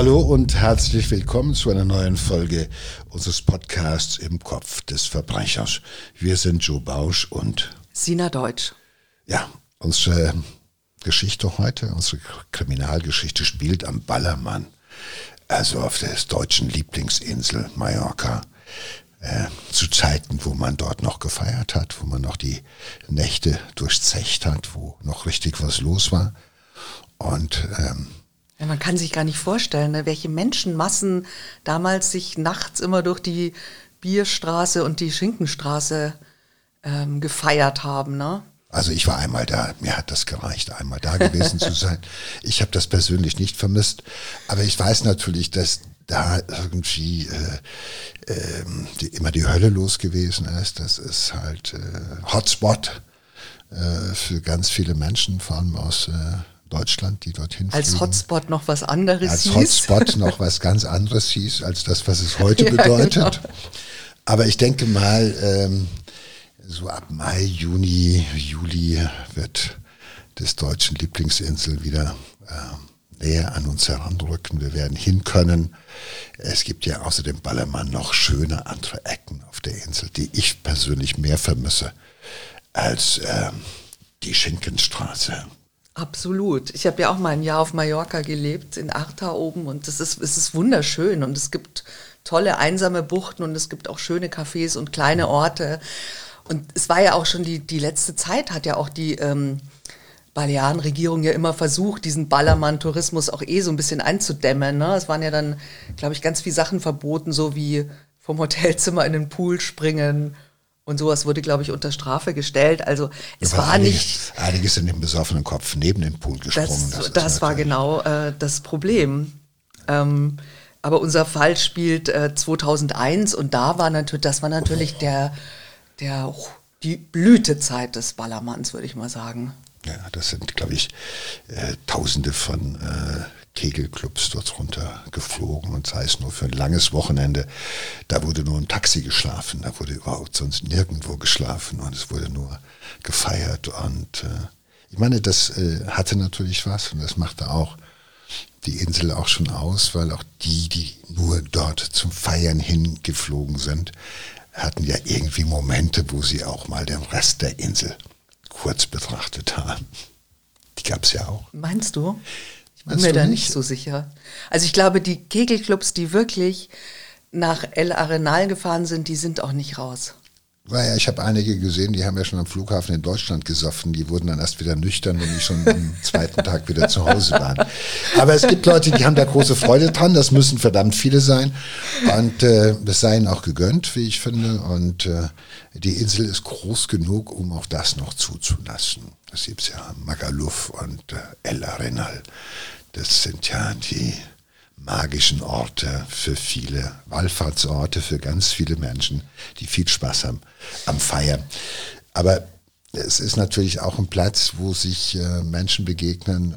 Hallo und herzlich willkommen zu einer neuen Folge unseres Podcasts Im Kopf des Verbrechers. Wir sind Joe Bausch und Sina Deutsch. Ja, unsere Geschichte heute, unsere Kriminalgeschichte spielt am Ballermann, also auf der deutschen Lieblingsinsel Mallorca. Zu Zeiten, wo man dort noch gefeiert hat, wo man noch die Nächte durchzecht hat, wo noch richtig was los war. Und ja, man kann sich gar nicht vorstellen, ne, welche Menschenmassen damals sich nachts immer durch die Bierstraße und die Schinkenstraße gefeiert haben, ne? Also ich war einmal da, mir hat das gereicht, einmal da gewesen zu sein. Ich habe das persönlich nicht vermisst, aber ich weiß natürlich, dass da irgendwie immer die Hölle los gewesen ist. Das ist halt Hotspot für ganz viele Menschen, vor allem aus Deutschland, die dorthin fliegen. Als Hotspot noch was anderes als hieß. Als Hotspot noch was ganz anderes hieß, als das, was es heute bedeutet. Genau. Aber ich denke mal, so ab Mai, Juni, Juli wird des deutschen Lieblingsinsel wieder näher an uns heranrücken. Wir werden hin können. Es gibt ja außer dem Ballermann noch schöne andere Ecken auf der Insel, die ich persönlich mehr vermisse als die Schinkenstraße. Absolut. Ich habe ja auch mal ein Jahr auf Mallorca gelebt, in Arta oben, und es ist wunderschön und es gibt tolle einsame Buchten und es gibt auch schöne Cafés und kleine Orte. Und es war ja auch schon die letzte Zeit, hat ja auch die Balearenregierung ja immer versucht, diesen Ballermann-Tourismus auch so ein bisschen einzudämmen, ne? Es waren ja dann, glaube ich, ganz viele Sachen verboten, so wie vom Hotelzimmer in den Pool springen und sowas wurde, glaube ich, unter Strafe gestellt. Also es war Einige sind im besoffenen Kopf neben den Pool gesprungen. Das war genau das Problem. Aber unser Fall spielt 2001 und das war natürlich die Blütezeit des Ballermanns, würde ich mal sagen. Ja, das sind, glaube ich, Tausende von Kegelclubs dort runter geflogen und sei es nur für ein langes Wochenende. Da wurde nur im Taxi geschlafen, da wurde überhaupt sonst nirgendwo geschlafen und es wurde nur gefeiert. Und ich meine, das hatte natürlich was und das machte auch die Insel auch schon aus, weil auch die nur dort zum Feiern hingeflogen sind, hatten ja irgendwie Momente, wo sie auch mal den Rest der Insel kurz betrachtet haben. Die gab es ja auch. Meinst du? Ich bin mir da nicht so sicher. Also ich glaube, die Kegelclubs, die wirklich nach El Arenal gefahren sind, die sind auch nicht raus. Naja, ich habe einige gesehen, die haben ja schon am Flughafen in Deutschland gesoffen. Die wurden dann erst wieder nüchtern, wenn die schon am zweiten Tag wieder zu Hause waren. Aber es gibt Leute, die haben da große Freude dran. Das müssen verdammt viele sein. Und das sei ihnen auch gegönnt, wie ich finde. Und die Insel ist groß genug, um auch das noch zuzulassen. Das gibt's ja Magaluf und El Arenal. Das sind ja die magischen Orte für viele, Wallfahrtsorte für ganz viele Menschen, die viel Spaß haben am Feiern. Aber es ist natürlich auch ein Platz, wo sich Menschen begegnen,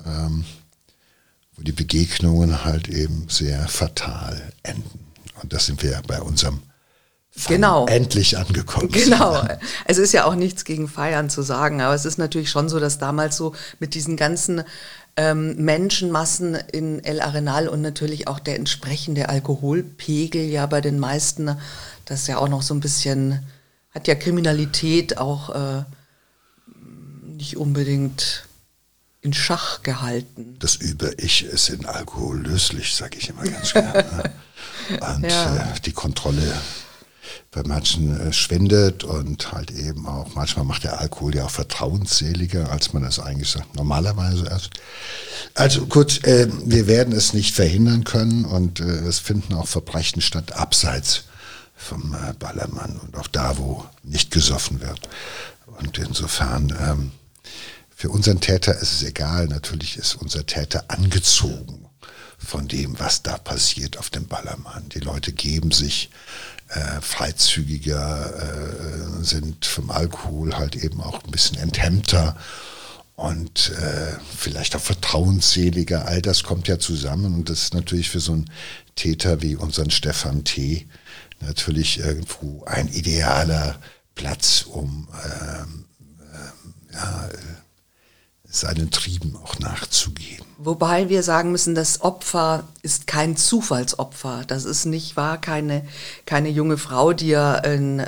wo die Begegnungen halt eben sehr fatal enden. Und das sind wir bei unserem Fall endlich angekommen. Genau. Es ist ja auch nichts gegen Feiern zu sagen, aber es ist natürlich schon so, dass damals so mit diesen ganzen Menschenmassen in El Arenal und natürlich auch der entsprechende Alkoholpegel ja bei den meisten, das ist ja auch noch so ein bisschen, hat ja Kriminalität auch nicht unbedingt in Schach gehalten. Das Über-Ich ist in Alkohol löslich, sage ich immer ganz gerne. Und die Kontrolle bei manchen schwindet und halt eben auch, manchmal macht der Alkohol ja auch vertrauensseliger, als man es eigentlich sagt, normalerweise erst. Also gut, wir werden es nicht verhindern können und es finden auch Verbrechen statt, abseits vom Ballermann und auch da, wo nicht gesoffen wird. Und insofern, für unseren Täter ist es egal, natürlich ist unser Täter angezogen von dem, was da passiert auf dem Ballermann. Die Leute geben sich freizügiger, sind vom Alkohol halt eben auch ein bisschen enthemmter und vielleicht auch vertrauensseliger. All das kommt ja zusammen und das ist natürlich für so einen Täter wie unseren Stefan T. natürlich irgendwo ein idealer Platz, um seinen Trieben auch nachzugehen. Wobei wir sagen müssen, das Opfer ist kein Zufallsopfer. Das ist nicht wahr, keine junge Frau, die er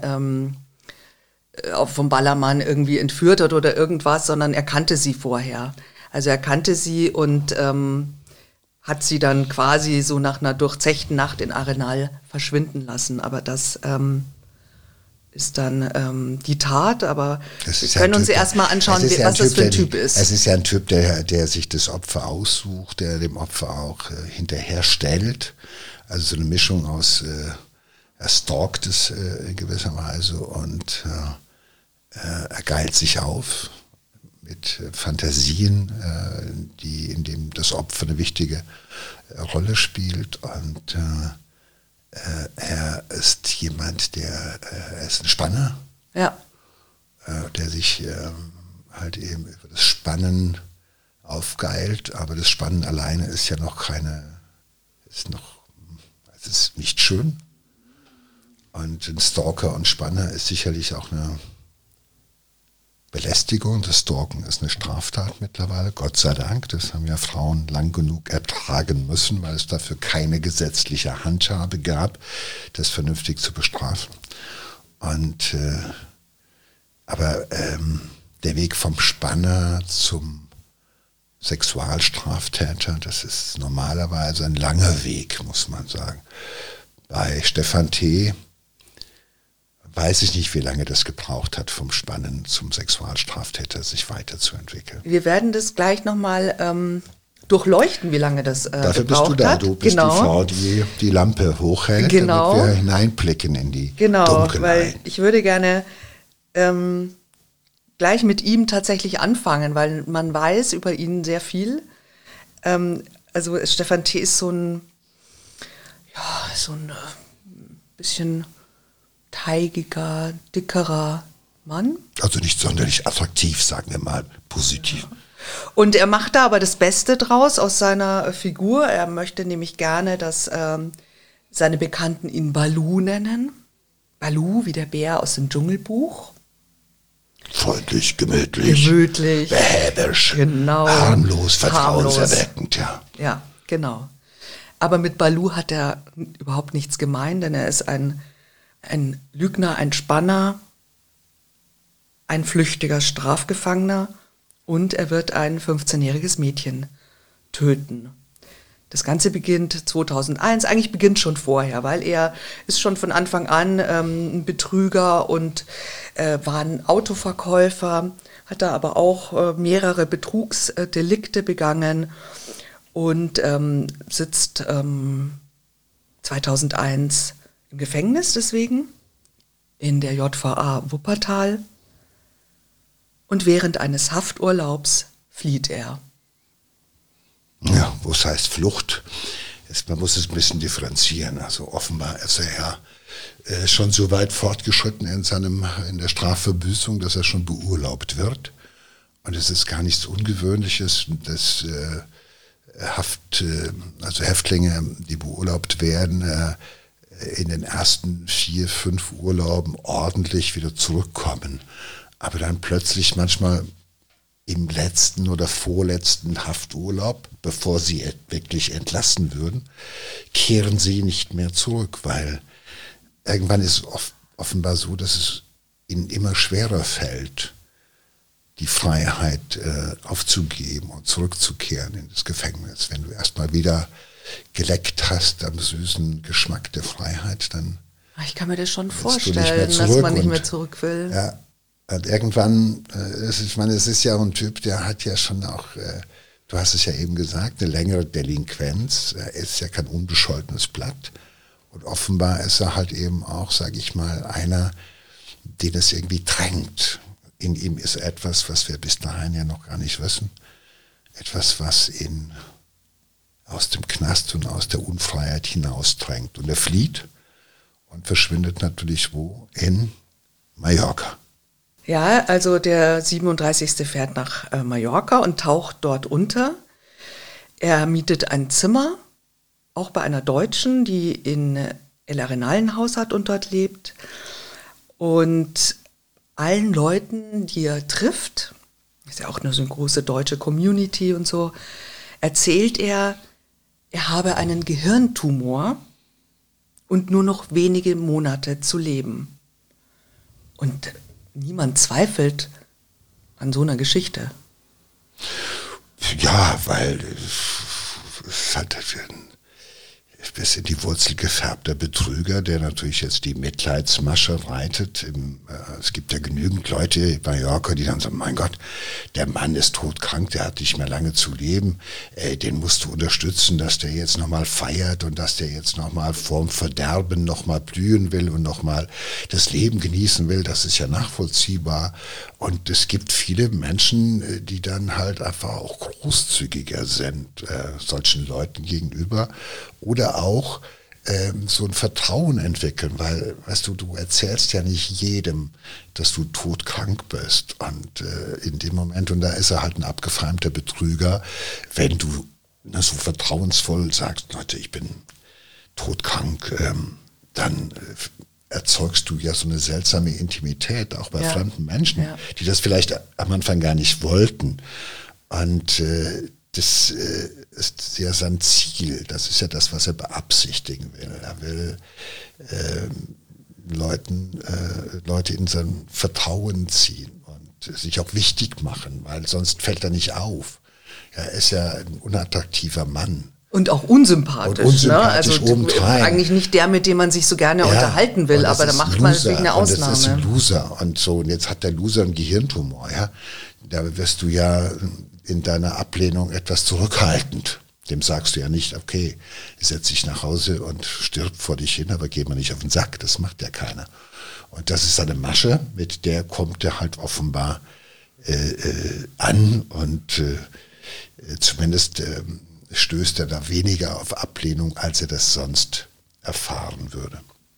vom Ballermann irgendwie entführt hat oder irgendwas, sondern er kannte sie vorher. Also er kannte sie und hat sie dann quasi so nach einer durchzechten Nacht in Arenal verschwinden lassen. Aber das ist dann die Tat, aber wir können uns erstmal anschauen, was das für ein Typ ist. Es ist ja ein Typ, der sich das Opfer aussucht, der dem Opfer auch hinterherstellt. Also so eine Mischung aus, er stalkt es in gewisser Weise und er geilt sich auf mit Fantasien, in dem das Opfer eine wichtige Rolle spielt und er ist jemand, er ist ein Spanner, ja. Der sich halt eben über das Spannen aufgeilt, aber das Spannen alleine ist ja noch es ist nicht schön. Und ein Stalker und Spanner ist sicherlich auch eine Belästigung. Das Stalken ist eine Straftat mittlerweile, Gott sei Dank. Das haben ja Frauen lang genug ertragen müssen, weil es dafür keine gesetzliche Handhabe gab, das vernünftig zu bestrafen. Und aber der Weg vom Spanner zum Sexualstraftäter, das ist normalerweise ein langer Weg, muss man sagen. Bei Stefan T. weiß ich nicht, wie lange das gebraucht hat, vom Spannen zum Sexualstraftäter sich weiterzuentwickeln. Wir werden das gleich nochmal durchleuchten, wie lange das Dafür bist du da, hat. du bist die Frau, die die Lampe hochhält, damit wir hineinblicken in die Dunkelheit. Weil ich würde gerne gleich mit ihm tatsächlich anfangen, weil man weiß über ihn sehr viel. Also Stefan T. ist so ein bisschen teigiger, dickerer Mann. Also nicht sonderlich attraktiv, sagen wir mal, positiv. Ja. Und er macht da aber das Beste draus aus seiner Figur. Er möchte nämlich gerne, dass seine Bekannten ihn Baloo nennen. Baloo, wie der Bär aus dem Dschungelbuch. Freundlich, gemütlich, behäbisch, genau, harmlos, vertrauenserweckend, ja. Ja, genau. Aber mit Baloo hat er überhaupt nichts gemein, denn er ist ein Lügner, ein Spanner, ein flüchtiger Strafgefangener und er wird ein 15-jähriges Mädchen töten. Das Ganze beginnt 2001, eigentlich beginnt schon vorher, weil er ist schon von Anfang an ein Betrüger und war ein Autoverkäufer, hat da aber auch mehrere Betrugsdelikte begangen und sitzt 2001 im Gefängnis deswegen, in der JVA Wuppertal. Und während eines Hafturlaubs flieht er. Ja, was heißt Flucht? Man muss es ein bisschen differenzieren. Also offenbar ist er ja schon so weit fortgeschritten in der Strafverbüßung, dass er schon beurlaubt wird. Und es ist gar nichts Ungewöhnliches, dass Häftlinge, die beurlaubt werden, in den ersten 4, 5 Urlauben ordentlich wieder zurückkommen. Aber dann plötzlich manchmal im letzten oder vorletzten Hafturlaub, bevor sie wirklich entlassen würden, kehren sie nicht mehr zurück, weil irgendwann ist es offenbar so, dass es ihnen immer schwerer fällt, die Freiheit aufzugeben und zurückzukehren in das Gefängnis. Wenn du erstmal wieder geleckt hast am süßen Geschmack der Freiheit, dann ich kann mir das schon vorstellen, dass man nicht mehr zurück will. Ja, und irgendwann, es ist ja ein Typ, der hat ja schon auch, du hast es ja eben gesagt, eine längere Delinquenz. Er ist ja kein unbescholtenes Blatt. Und offenbar ist er halt eben auch, sage ich mal, einer, den es irgendwie drängt. In ihm ist etwas, was wir bis dahin ja noch gar nicht wissen. Etwas, was ihn aus dem Knast und aus der Unfreiheit hinausdrängt. Und er flieht und verschwindet natürlich wo? In Mallorca. Ja, also der 37. fährt nach Mallorca und taucht dort unter. Er mietet ein Zimmer, auch bei einer Deutschen, die in El Arenal ein Haus hat und dort lebt. Und allen Leuten, die er trifft, ist ja auch nur so eine große deutsche Community und so, erzählt er habe einen Gehirntumor und nur noch wenige Monate zu leben. Und niemand zweifelt an so einer Geschichte. Ja, weil es hat bis in die Wurzel gefärbter Betrüger, der natürlich jetzt die Mitleidsmasche reitet. Es gibt ja genügend Leute in Mallorca, die dann sagen, mein Gott, der Mann ist todkrank, der hat nicht mehr lange zu leben, den musst du unterstützen, dass der jetzt nochmal feiert und dass der jetzt nochmal vorm Verderben nochmal blühen will und nochmal das Leben genießen will, das ist ja nachvollziehbar. Und es gibt viele Menschen, die dann halt einfach auch großzügiger sind, solchen Leuten gegenüber, oder auch so ein Vertrauen entwickeln, weil, weißt du erzählst ja nicht jedem, dass du todkrank bist. Und in dem Moment, und da ist er halt ein abgefeimter Betrüger, wenn du so vertrauensvoll sagst, Leute, ich bin todkrank, dann erzeugst du ja so eine seltsame Intimität, auch bei fremden Menschen, die das vielleicht am Anfang gar nicht wollten. Und das ist ja sein Ziel, das ist ja das, was er beabsichtigen will. Er will Leute in sein Vertrauen ziehen und sich auch wichtig machen, weil sonst fällt er nicht auf. Er ist ja ein unattraktiver Mann. Und auch unsympathisch. Unsympathisch, ne? Also obendrein. Eigentlich nicht der, mit dem man sich so gerne unterhalten will, aber da macht man natürlich eine Ausnahme. Und das ist ein Loser. Und so, und jetzt hat der Loser einen Gehirntumor. Ja? Da wirst du ja in deiner Ablehnung etwas zurückhaltend. Dem sagst du ja nicht, okay, setz dich nach Hause und stirb vor dich hin, aber geh mal nicht auf den Sack. Das macht ja keiner. Und das ist eine Masche, mit der kommt er halt offenbar an und zumindest stößt er da weniger auf Ablehnung, als er das sonst erfahren würde.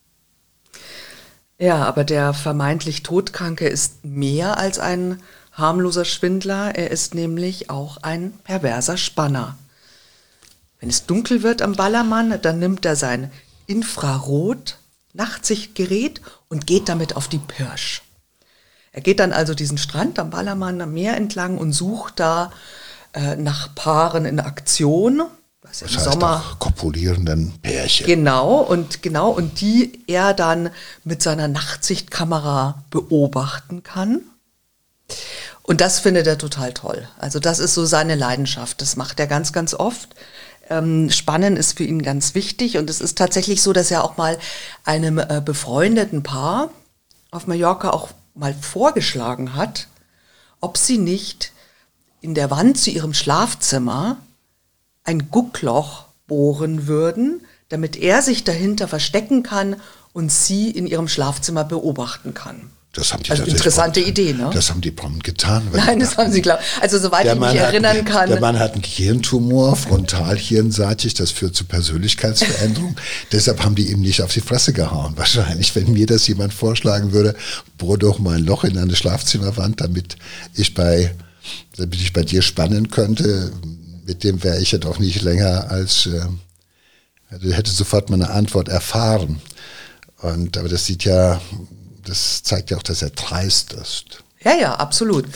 Ja, aber der vermeintlich Todkranke ist mehr als ein harmloser Schwindler. Er ist nämlich auch ein perverser Spanner. Wenn es dunkel wird am Ballermann, dann nimmt er sein Infrarot-Nachtsichtgerät und geht damit auf die Pirsch. Er geht dann also diesen Strand am Ballermann am Meer entlang und sucht da nach Paaren in Aktion. Das heißt Sommer auch kopulierenden Pärchen. Genau, und die er dann mit seiner Nachtsichtkamera beobachten kann. Und das findet er total toll. Also das ist so seine Leidenschaft. Das macht er ganz, ganz oft. Spannen ist für ihn ganz wichtig. Und es ist tatsächlich so, dass er auch mal einem befreundeten Paar auf Mallorca auch mal vorgeschlagen hat, ob sie nicht in der Wand zu ihrem Schlafzimmer ein Guckloch bohren würden, damit er sich dahinter verstecken kann und sie in ihrem Schlafzimmer beobachten kann. Das haben die also interessante Idee, ne? Das haben die prompt getan. Nein, das haben sie, glaube ich. Also soweit ich mich erinnern kann. Der Mann hat einen Gehirntumor, frontalhirnseitig, das führt zu Persönlichkeitsveränderung. Deshalb haben die ihm nicht auf die Fresse gehauen. Wahrscheinlich, wenn mir das jemand vorschlagen würde, bohr doch mal ein Loch in eine Schlafzimmerwand, damit ich bei dir spannen könnte, mit dem wäre ich ja doch nicht länger als, also hätte sofort meine Antwort erfahren. Aber das zeigt ja auch, dass er dreist ist. Ja, absolut.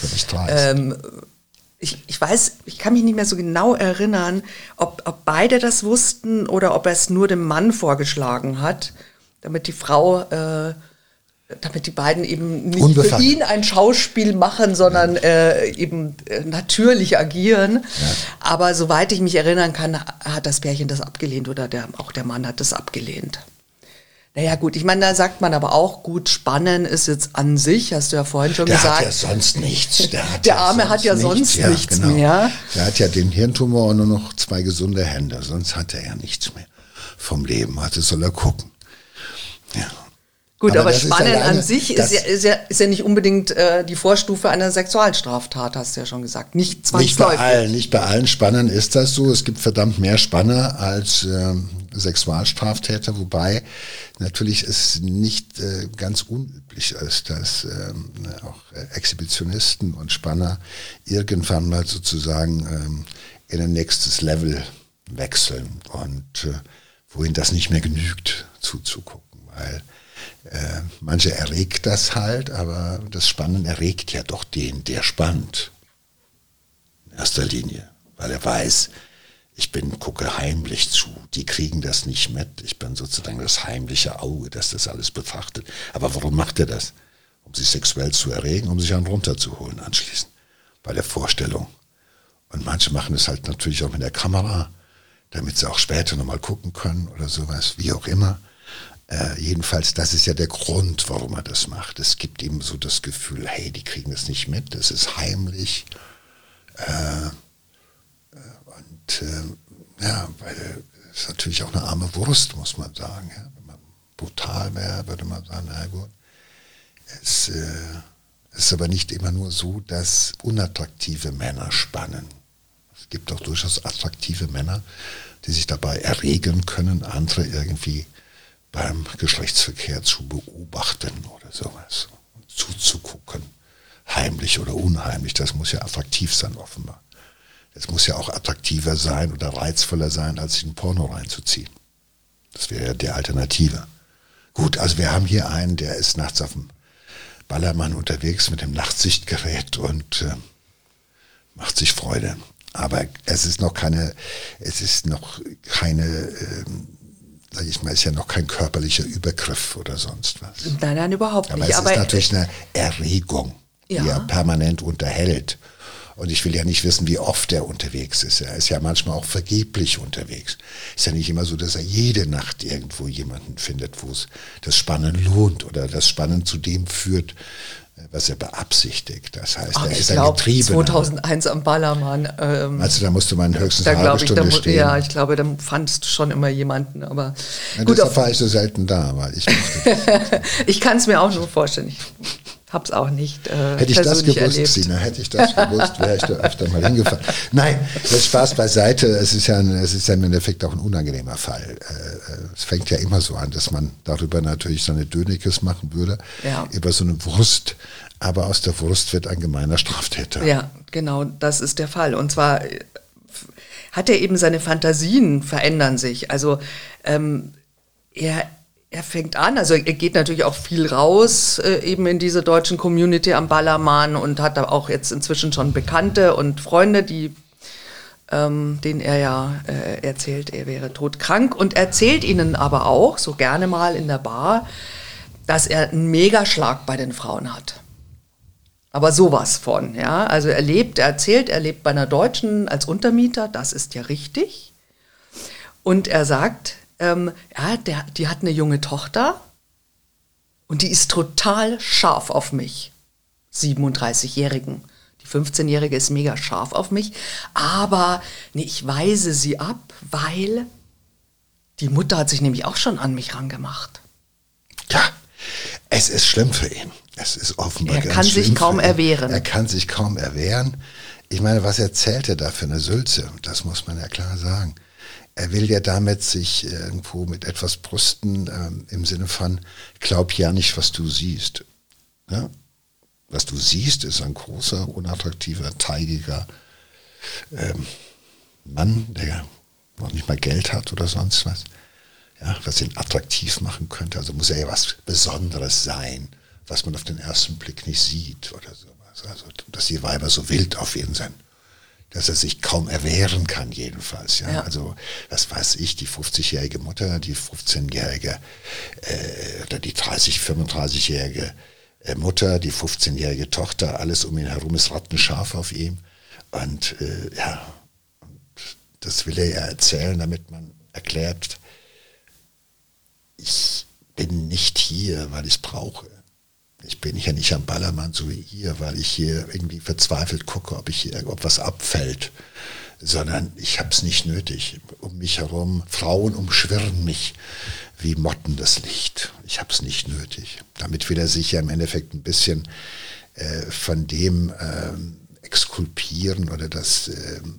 Ich weiß, ich kann mich nicht mehr so genau erinnern, ob beide das wussten oder ob er es nur dem Mann vorgeschlagen hat, damit die beiden eben nicht für ihn ein Schauspiel machen, sondern eben natürlich agieren. Ja. Aber soweit ich mich erinnern kann, hat das Pärchen das abgelehnt oder auch der Mann hat das abgelehnt. Naja gut, ich meine, da sagt man aber auch, gut, Spannen ist jetzt an sich, hast du ja vorhin schon gesagt. Der hat ja sonst nichts. Der Arme hat ja sonst nichts mehr. Der hat ja den Hirntumor und nur noch 2 gesunde Hände, sonst hat er ja nichts mehr vom Leben. Also soll er gucken. Ja. Gut, aber Spannen an sich ist ja nicht unbedingt die Vorstufe einer Sexualstraftat, hast du ja schon gesagt. Nicht zwangsläufig. Nicht bei allen Spannern ist das so. Es gibt verdammt mehr Spanner als Sexualstraftäter, wobei natürlich es nicht ganz unüblich ist, dass auch Exhibitionisten und Spanner irgendwann mal sozusagen in ein nächstes Level wechseln und wohin das nicht mehr genügt, zuzugucken, weil manche erregt das halt, aber das Spannen erregt ja doch den, der spannt. aus der Linie, weil er weiß, gucke heimlich zu. Die kriegen das nicht mit. Ich bin sozusagen das heimliche Auge, das das alles betrachtet. Aber warum macht er das? Um sich sexuell zu erregen, um sich einen runterzuholen anschließend. Bei der Vorstellung. Und manche machen es halt natürlich auch mit der Kamera, damit sie auch später nochmal gucken können oder sowas, wie auch immer. Jedenfalls, das ist ja der Grund, warum er das macht. Es gibt ihm so das Gefühl, hey, die kriegen das nicht mit, das ist heimlich. Weil es ist natürlich auch eine arme Wurst, muss man sagen. Ja? Wenn man brutal wäre, würde man sagen, na gut. Es ist aber nicht immer nur so, dass unattraktive Männer spannen. Es gibt auch durchaus attraktive Männer, die sich dabei erregen können, andere irgendwie beim Geschlechtsverkehr zu beobachten oder sowas, zuzugucken, heimlich oder unheimlich. Das muss ja attraktiv sein, offenbar. Es muss ja auch attraktiver sein oder reizvoller sein, als sich ein Porno reinzuziehen. Das wäre ja die Alternative. Gut, also wir haben hier einen, der ist nachts auf dem Ballermann unterwegs mit dem Nachtsichtgerät und macht sich Freude. Aber es ist noch keine, sag ich mal, ist ja noch kein körperlicher Übergriff oder sonst was. Nein, überhaupt nicht. Aber es ist natürlich eine Erregung, die er permanent unterhält. Und ich will ja nicht wissen, wie oft er unterwegs ist. Er ist ja manchmal auch vergeblich unterwegs. Ist ja nicht immer so, dass er jede Nacht irgendwo jemanden findet, wo es das Spannen lohnt oder das Spannen zu dem führt, was er beabsichtigt. Das heißt, er ist ein Getriebener. 2001 am Ballermann. Also da musste man höchstens eine halbe Stunde stehen. Ja, ich glaube, da fandst du schon immer jemanden. Aber ja, gut, deshalb war ich so selten da, weil ich ich kann es mir auch schon vorstellen. Ich habe es auch nicht Hätte ich das gewusst, Sina, hätte ich das gewusst, wäre ich da öfter mal hingefahren. Nein, das Spaß beiseite. Es ist ja im Endeffekt auch ein unangenehmer Fall. Es fängt ja immer so an, dass man darüber natürlich seine Dönekes machen würde, über so eine Wurst. Aber aus der Wurst wird ein gemeiner Straftäter. Ja, genau, das ist der Fall. Und zwar hat er eben seine Fantasien verändern sich. Also er fängt an, also er geht natürlich auch viel raus, eben in diese deutschen Community am Ballermann und hat da auch jetzt inzwischen schon Bekannte und Freunde, denen er ja erzählt, er wäre todkrank und erzählt ihnen aber auch, so gerne mal in der Bar, dass er einen Megaschlag bei den Frauen hat. Aber sowas von, ja. Also er lebt bei einer Deutschen als Untermieter, das ist ja richtig. Und er sagt, die hat eine junge Tochter und die ist total scharf auf mich. 37-Jährigen. Die 15-Jährige ist mega scharf auf mich. Aber ich weise sie ab, weil die Mutter hat sich nämlich auch schon an mich rangemacht. Ja, es ist schlimm für ihn. Es ist offenbar ganz schlimm. Er kann sich kaum erwehren. Er kann sich kaum erwehren. Ich meine, was erzählt er da für eine Sülze? Das muss man ja klar sagen. Er will ja damit sich irgendwo mit etwas brüsten, im Sinne von, glaub ja nicht, was du siehst. Ja? Was du siehst, ist ein großer, unattraktiver, teigiger Mann, der noch nicht mal Geld hat oder sonst was. Ja, was ihn attraktiv machen könnte. Also muss er ja was Besonderes sein, was man auf den ersten Blick nicht sieht oder sowas. Also, dass die Weiber so wild auf ihn sind. Dass er sich kaum erwehren kann, jedenfalls. Ja? Also, was weiß ich, die 50-jährige Mutter, die 15-jährige oder die 35-jährige Mutter, die 15-jährige Tochter, alles um ihn herum ist rattenscharf auf ihm. Und das will er ja erzählen, damit man erklärt, ich bin nicht hier, weil ich es brauche. Ich bin ja nicht am Ballermann so wie ihr, weil ich hier irgendwie verzweifelt gucke, ob was abfällt, sondern ich habe es nicht nötig. Um mich herum, Frauen umschwirren mich wie Motten das Licht. Ich habe es nicht nötig. Damit will er sich ja im Endeffekt ein bisschen von dem exkulpieren oder das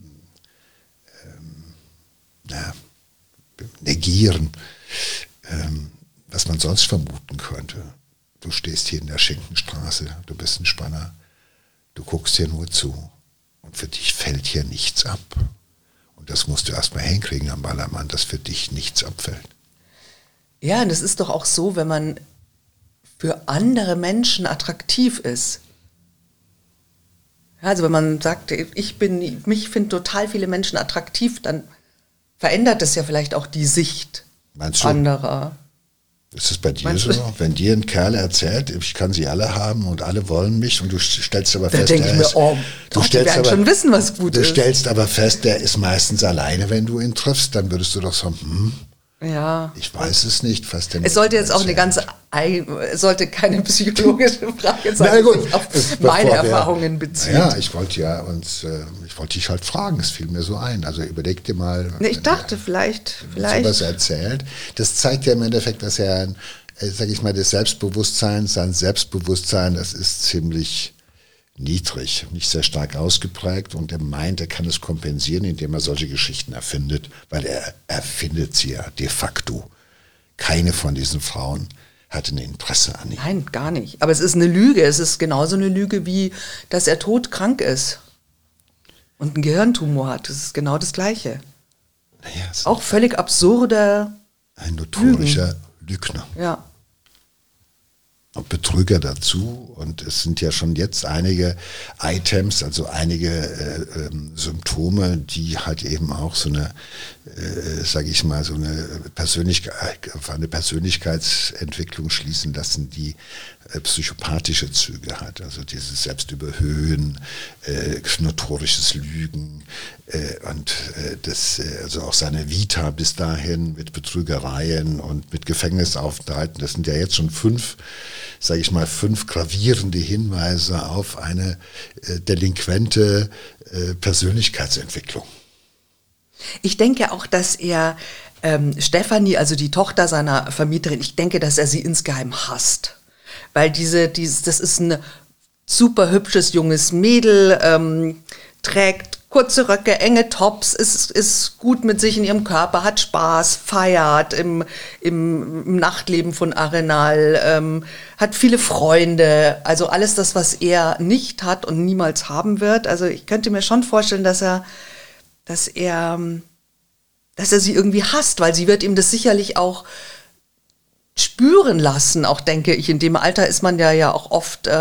negieren, was man sonst vermuten könnte. Du stehst hier in der Schinkenstraße, du bist ein Spanner, du guckst hier nur zu und für dich fällt hier nichts ab. Und das musst du erstmal hinkriegen am Ballermann, dass für dich nichts abfällt. Ja, und es ist doch auch so, wenn man für andere Menschen attraktiv ist, Ja, also wenn man sagt, mich finden total viele Menschen attraktiv, dann verändert es ja vielleicht auch die Sicht Meinst du? anderer. Ist es bei dir Meinst so? du? Wenn dir ein Kerl erzählt, ich kann sie alle haben und alle wollen mich und du stellst aber Da fest, denke ich mir, die werden schon wissen, was gut du ist. stellst aber fest, der ist meistens alleine, wenn du ihn triffst, dann würdest du doch sagen, Ja. ich weiß es nicht, was denn. Es sollte jetzt auch es sollte keine psychologische Frage sein, Na gut, die sich auf meine Erfahrungen bezieht. Ja, ich wollte dich halt fragen, es fiel mir so ein. Also überleg dir mal. Nee, ich dachte, vielleicht. Sowas erzählt. Das zeigt ja im Endeffekt, dass er, sag ich mal, sein Selbstbewusstsein, das ist ziemlich niedrig, nicht sehr stark ausgeprägt und er meint, er kann es kompensieren, indem er solche Geschichten erfindet, weil er erfindet sie ja de facto. Keine von diesen Frauen hatte ein Interesse an ihm. Nein, gar nicht. Aber es ist eine Lüge. Es ist genauso eine Lüge, wie dass er todkrank ist und einen Gehirntumor hat. Das ist genau das Gleiche. Naja, es ist Auch völlig absurder. ein notorischer Lügner. Ja. Und Betrüger dazu. Und es sind ja schon jetzt einige Items, also einige Symptome, die halt eben auch so eine, sage ich mal, so eine auf eine Persönlichkeitsentwicklung schließen lassen, die psychopathische Züge hat. Also dieses Selbstüberhöhen, notorisches Lügen und also auch seine Vita bis dahin mit Betrügereien und mit Gefängnisaufenthalten. Das sind ja jetzt schon 5 gravierende Hinweise auf eine delinquente Persönlichkeitsentwicklung. Ich denke auch, dass er Stefanie, also die Tochter seiner Vermieterin, ich denke, dass er sie insgeheim hasst. Weil das ist ein super hübsches junges Mädel, trägt kurze Röcke, enge Tops, ist gut mit sich in ihrem Körper, hat Spaß, feiert im Nachtleben von Arenal, hat viele Freunde, also alles das, was er nicht hat und niemals haben wird. Also ich könnte mir schon vorstellen, dass er sie irgendwie hasst, weil sie wird ihm das sicherlich auch spüren lassen, auch denke ich. In dem Alter ist man ja auch oft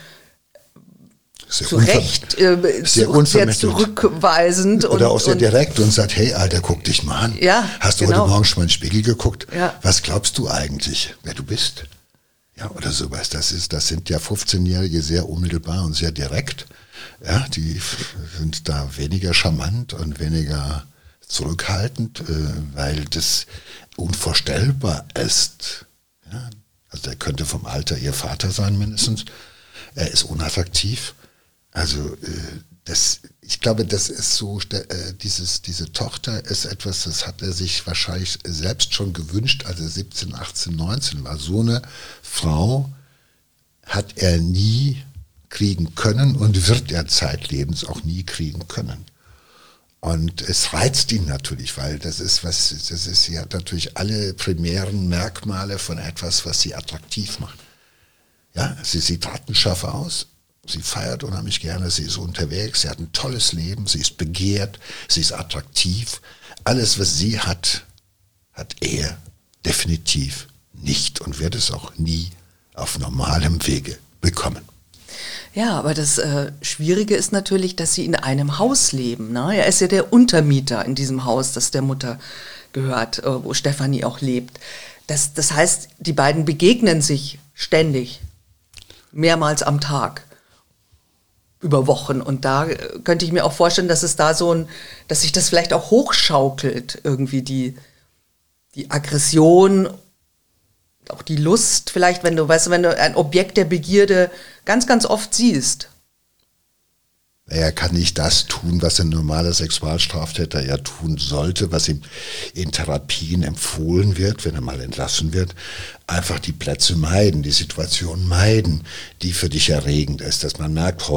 sehr zurückweisend. Oder auch sehr direkt und sagt, hey Alter, guck dich mal an. Ja, Hast du heute Morgen schon mal in den Spiegel geguckt? Ja. Was glaubst du eigentlich, wer du bist? Ja, oder sowas. Das sind ja 15-Jährige sehr unmittelbar und sehr direkt. Ja, die sind da weniger charmant und weniger zurückhaltend, weil das unvorstellbar ist. Ja, also der könnte vom Alter ihr Vater sein mindestens. Er ist unattraktiv. Also ich glaube, das ist so, diese Tochter ist etwas, das hat er sich wahrscheinlich selbst schon gewünscht, als er 17, 18, 19 war. So eine Frau hat er nie kriegen können und wird er zeitlebens auch nie kriegen können. Und es reizt ihn natürlich, weil sie hat natürlich alle primären Merkmale von etwas, was sie attraktiv macht. Ja, sie sieht tatenscharf aus, sie feiert unheimlich gerne, sie ist unterwegs, sie hat ein tolles Leben, sie ist begehrt, sie ist attraktiv. Alles, was sie hat, hat er definitiv nicht und wird es auch nie auf normalem Wege bekommen. Ja, aber das Schwierige ist natürlich, dass sie in einem Haus leben. Ne? Er ist ja der Untermieter in diesem Haus, das der Mutter gehört, wo Stefanie auch lebt. Das heißt, die beiden begegnen sich ständig, mehrmals am Tag, über Wochen. Und da könnte ich mir auch vorstellen, dass es da dass sich das vielleicht auch hochschaukelt, irgendwie die Aggression, auch die Lust, vielleicht, wenn du ein Objekt der Begierde ganz, ganz oft siehst. Er kann nicht das tun, was ein normaler Sexualstraftäter ja tun sollte, was ihm in Therapien empfohlen wird, wenn er mal entlassen wird. Einfach die Plätze meiden, die Situation meiden, die für dich erregend ist. Dass man merkt,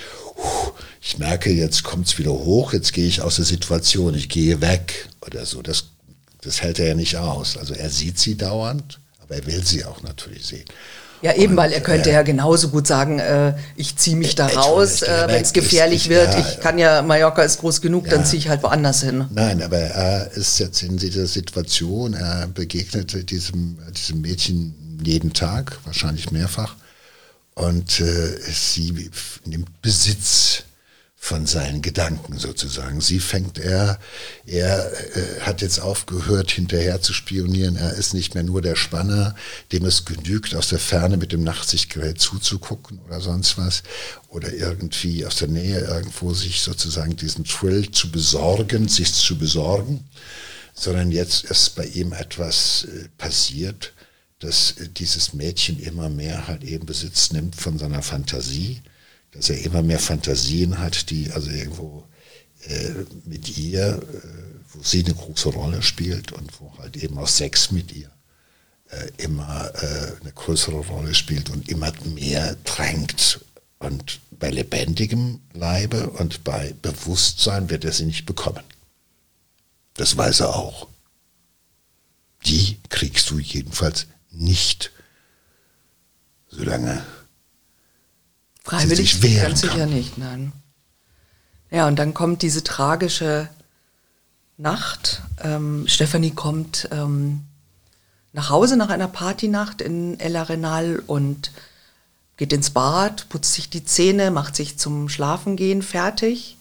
ich merke, jetzt kommt es wieder hoch, jetzt gehe ich aus der Situation, ich gehe weg oder so. Das hält er ja nicht aus. Also er sieht sie dauernd, aber er will sie auch natürlich sehen. Ja, eben, weil er könnte ja genauso gut sagen, ich ziehe mich da raus, wenn es gefährlich wird. Ich kann ja, Mallorca ist groß genug, dann ziehe ich halt woanders hin. Nein, aber er ist jetzt in dieser Situation, er begegnet diesem Mädchen jeden Tag, wahrscheinlich mehrfach. Und sie nimmt Besitz von seinen Gedanken sozusagen. Er hat jetzt aufgehört, hinterher zu spionieren. Er ist nicht mehr nur der Spanner, dem es genügt, aus der Ferne mit dem Nachtsichtgerät zuzugucken oder sonst was. Oder irgendwie aus der Nähe irgendwo sich sozusagen diesen Thrill zu besorgen, sondern jetzt ist bei ihm etwas passiert, dass dieses Mädchen immer mehr halt eben Besitz nimmt von seiner Fantasie, dass er immer mehr Fantasien hat, die also irgendwo mit ihr, wo sie eine große Rolle spielt und wo halt eben auch Sex mit ihr immer eine größere Rolle spielt und immer mehr drängt. Und bei lebendigem Leibe und bei Bewusstsein wird er sie nicht bekommen. Das weiß er auch. Die kriegst du jedenfalls nicht, solange freiwillig sich wehren ganz sicher kann. nicht, nein. Ja, und dann kommt diese tragische Nacht. Stefanie kommt nach Hause nach einer Partynacht in El Arenal und geht ins Bad, putzt sich die Zähne, macht sich zum Schlafengehen fertig.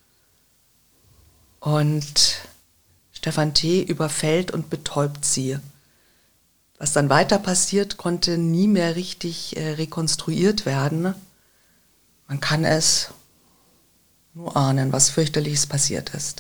Und Stefan T. überfällt und betäubt sie. Was dann weiter passiert, konnte nie mehr richtig rekonstruiert werden. Man kann es nur ahnen, was fürchterliches passiert ist.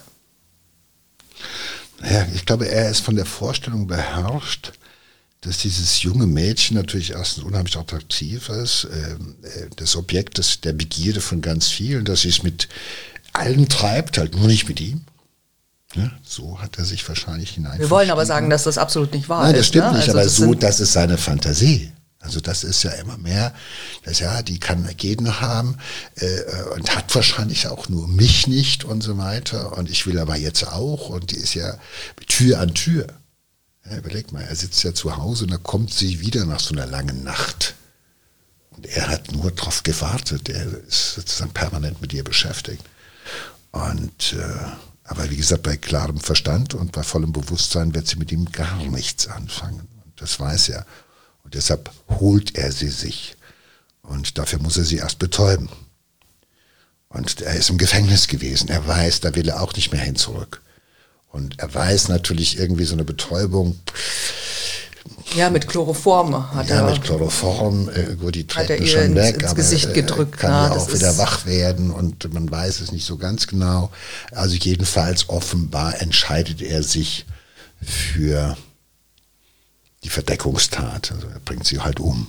Ja, ich glaube, er ist von der Vorstellung beherrscht, dass dieses junge Mädchen natürlich erstens unheimlich attraktiv ist, das Objekt der Begierde von ganz vielen, dass sie es mit allen treibt, halt nur nicht mit ihm. Ja, so hat er sich wahrscheinlich hinein. Wir wollen aber sagen, dass das absolut nicht wahr ist. Nein, das stimmt nicht, Also aber so, das ist seine Fantasie. Also das ist ja immer mehr, die kann jeden haben und hat wahrscheinlich auch nur mich nicht und so weiter. Und ich will aber jetzt auch und die ist ja Tür an Tür. Ja, überleg mal, er sitzt ja zu Hause und dann kommt sie wieder nach so einer langen Nacht. Und er hat nur drauf gewartet, er ist sozusagen permanent mit ihr beschäftigt. Und aber wie gesagt, bei klarem Verstand und bei vollem Bewusstsein wird sie mit ihm gar nichts anfangen. Und das weiß er. Und deshalb holt er sie sich. Und dafür muss er sie erst betäuben. Und er ist im Gefängnis gewesen. Er weiß, da will er auch nicht mehr hin zurück. Und er weiß natürlich irgendwie so eine Betäubung. Ja, mit Chloroform hat er. Ja, mit Chloroform, die Treppe ihr schon weg, ins aber Gesicht gedrückt. kann ja auch wieder wach werden und man weiß es nicht so ganz genau. Also jedenfalls offenbar entscheidet er sich für die Verdeckungstat. Also er bringt sie halt um.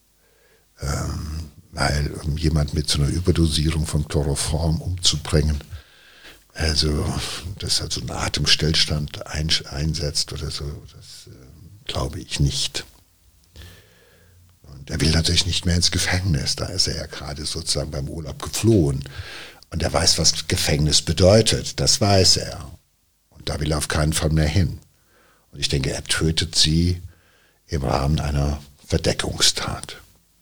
Weil jemand mit so einer Überdosierung von Chloroform umzubringen, also dass halt so ein Atemstillstand einsetzt oder so, das glaube ich nicht. Und er will natürlich nicht mehr ins Gefängnis, da ist er ja gerade sozusagen beim Urlaub geflohen. Und er weiß, was Gefängnis bedeutet, das weiß er. Und da will er auf keinen Fall mehr hin. Und ich denke, er tötet sie im Rahmen einer Verdeckungstat.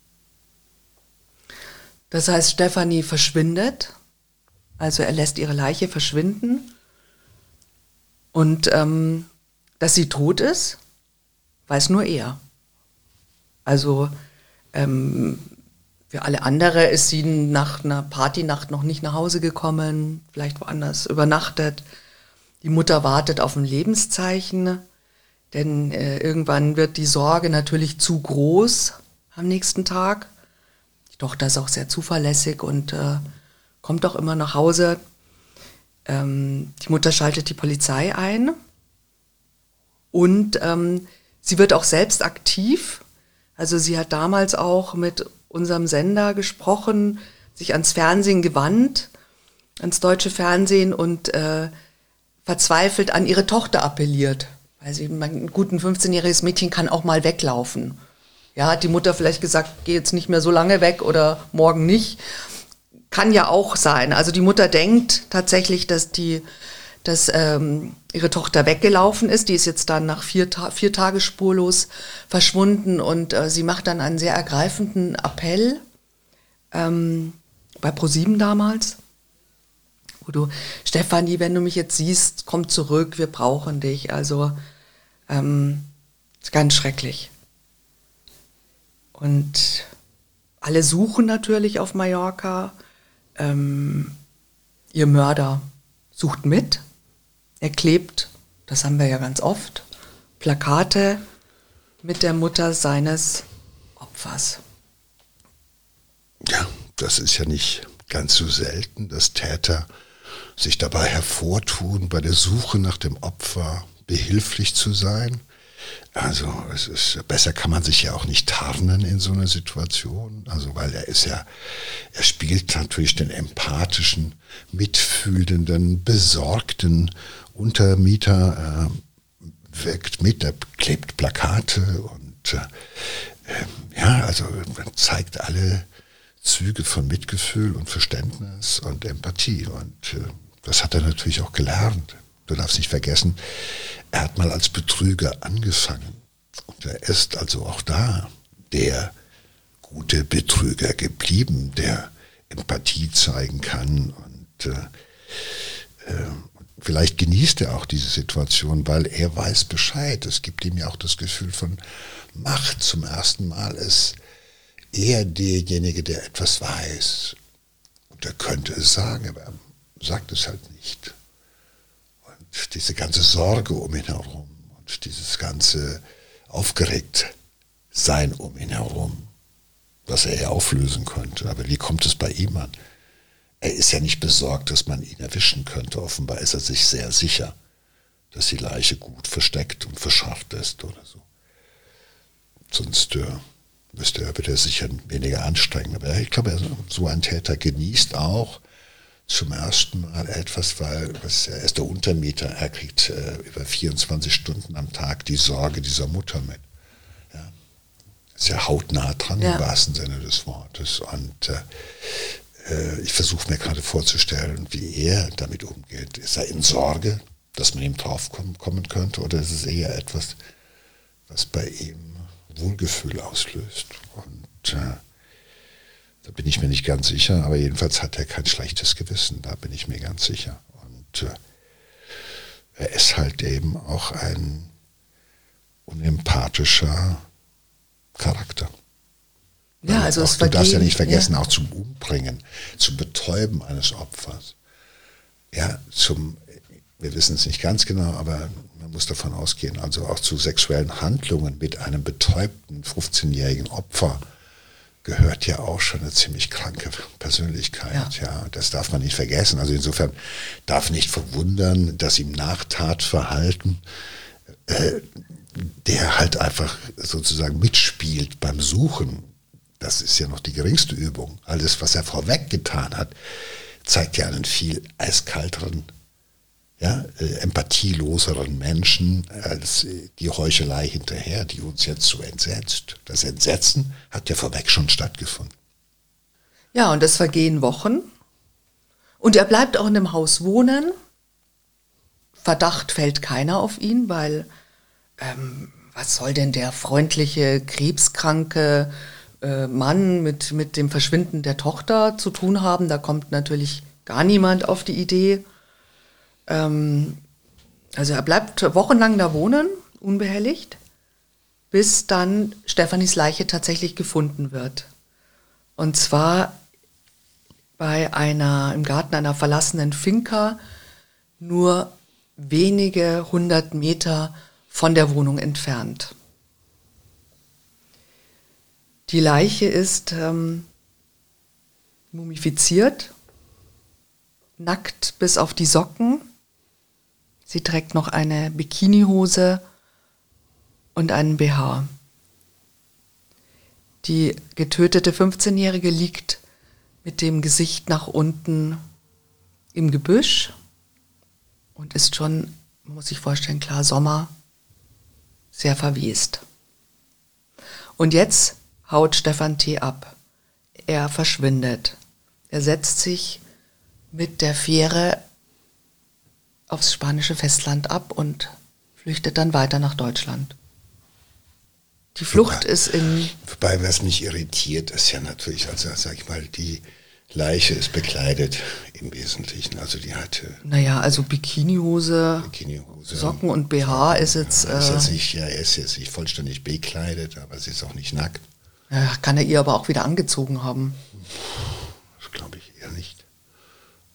Das heißt, Stefanie verschwindet, also er lässt ihre Leiche verschwinden. Und dass sie tot ist, weiß nur er. Also für alle andere ist sie nach einer Partynacht noch nicht nach Hause gekommen, vielleicht woanders übernachtet. Die Mutter wartet auf ein Lebenszeichen, denn irgendwann wird die Sorge natürlich zu groß am nächsten Tag. Die Tochter ist auch sehr zuverlässig und kommt auch immer nach Hause. Die Mutter schaltet die Polizei ein und sie wird auch selbst aktiv. Also sie hat damals auch mit unserem Sender gesprochen, sich ans Fernsehen gewandt, ans deutsche Fernsehen und verzweifelt an ihre Tochter appelliert. Weil sie, ein guten 15-jähriges Mädchen kann auch mal weglaufen. Ja, hat die Mutter vielleicht gesagt, geh jetzt nicht mehr so lange weg oder morgen nicht. Kann ja auch sein. Also die Mutter denkt tatsächlich, dass ihre Tochter weggelaufen ist. Die ist jetzt dann nach 4 Tage spurlos verschwunden und sie macht dann einen sehr ergreifenden Appell bei ProSieben damals, wo du, Stefanie, wenn du mich jetzt siehst, komm zurück, wir brauchen dich. Also ist ganz schrecklich. Und alle suchen natürlich auf Mallorca. Ihr Mörder sucht mit. Er klebt, das haben wir ja ganz oft, Plakate mit der Mutter seines Opfers. Ja, das ist ja nicht ganz so selten, dass Täter sich dabei hervortun, bei der Suche nach dem Opfer behilflich zu sein. Also es ist, besser kann man sich ja auch nicht tarnen in so einer Situation. Also weil er spielt natürlich den empathischen, mitfühlenden, besorgten Untermieter, wirkt mit, er klebt Plakate und also man zeigt alle Züge von Mitgefühl und Verständnis und Empathie. Und das hat er natürlich auch gelernt. Du darfst nicht vergessen, er hat mal als Betrüger angefangen. Und er ist also auch da der gute Betrüger geblieben, der Empathie zeigen kann. Und vielleicht genießt er auch diese Situation, weil er weiß Bescheid. Es gibt ihm ja auch das Gefühl von Macht. Zum ersten Mal ist er derjenige, der etwas weiß. Und er könnte es sagen, aber er sagt es halt nicht. Und diese ganze Sorge um ihn herum und dieses ganze Aufgeregtsein um ihn herum, was er ja auflösen könnte. Aber wie kommt es bei ihm an? Er ist ja nicht besorgt, dass man ihn erwischen könnte. Offenbar ist er sich sehr sicher, dass die Leiche gut versteckt und verscharrt ist oder so. Sonst müsste er wieder sicher weniger anstrengen. Aber ich glaube, so ein Täter genießt auch zum ersten Mal etwas, weil er ist der Untermieter. Er kriegt über 24 Stunden am Tag die Sorge dieser Mutter mit. Ja. Ist ja hautnah dran, im wahrsten Sinne des Wortes. Und ich versuche mir gerade vorzustellen, wie er damit umgeht. Ist er in Sorge, dass man ihm draufkommen könnte, oder ist es eher etwas, was bei ihm Wohlgefühl auslöst? Und da bin ich mir nicht ganz sicher, aber jedenfalls hat er kein schlechtes Gewissen, da bin ich mir ganz sicher. Und er ist halt eben auch ein unempathischer Charakter. Ja, also auch, du darfst ja nicht vergessen, auch zum Umbringen, zum Betäuben eines Opfers. Ja, wir wissen es nicht ganz genau, aber man muss davon ausgehen, also auch zu sexuellen Handlungen mit einem betäubten 15-jährigen Opfer gehört ja auch schon eine ziemlich kranke Persönlichkeit. Ja, das darf man nicht vergessen. Also insofern darf nicht verwundern, dass ihm nach Tatverhalten der halt einfach sozusagen mitspielt beim Suchen. Das ist ja noch die geringste Übung. Alles, was er vorweg getan hat, zeigt ja einen viel eiskalteren, empathieloseren Menschen als die Heuchelei hinterher, die uns jetzt so entsetzt. Das Entsetzen hat ja vorweg schon stattgefunden. Ja, und es vergehen Wochen. Und er bleibt auch in dem Haus wohnen. Verdacht fällt keiner auf ihn, weil was soll denn der freundliche, krebskranke Mann mit dem Verschwinden der Tochter zu tun haben? Da kommt natürlich gar niemand auf die Idee. Also er bleibt wochenlang da wohnen, unbehelligt, bis dann Stefanis Leiche tatsächlich gefunden wird. Und zwar im Garten einer verlassenen Finca, nur wenige 100 Meter von der Wohnung entfernt. Die Leiche ist mumifiziert, nackt bis auf die Socken. Sie trägt noch eine Bikinihose und einen BH. Die getötete 15-Jährige liegt mit dem Gesicht nach unten im Gebüsch und ist schon, muss ich vorstellen, klar, Sommer, sehr verwest. Und jetzt haut Stefan T. ab. Er verschwindet. Er setzt sich mit der Fähre aufs spanische Festland ab und flüchtet dann weiter nach Deutschland. Die Flucht ist Wobei, was mich irritiert, ist ja natürlich, also sag ich mal, die Leiche ist bekleidet im Wesentlichen. Also die hatte... Naja, also Bikinihose, Socken und BH ist jetzt... er ist jetzt nicht vollständig bekleidet, aber sie ist auch nicht nackt. Ja, kann er ihr aber auch wieder angezogen haben. Das glaube ich eher nicht.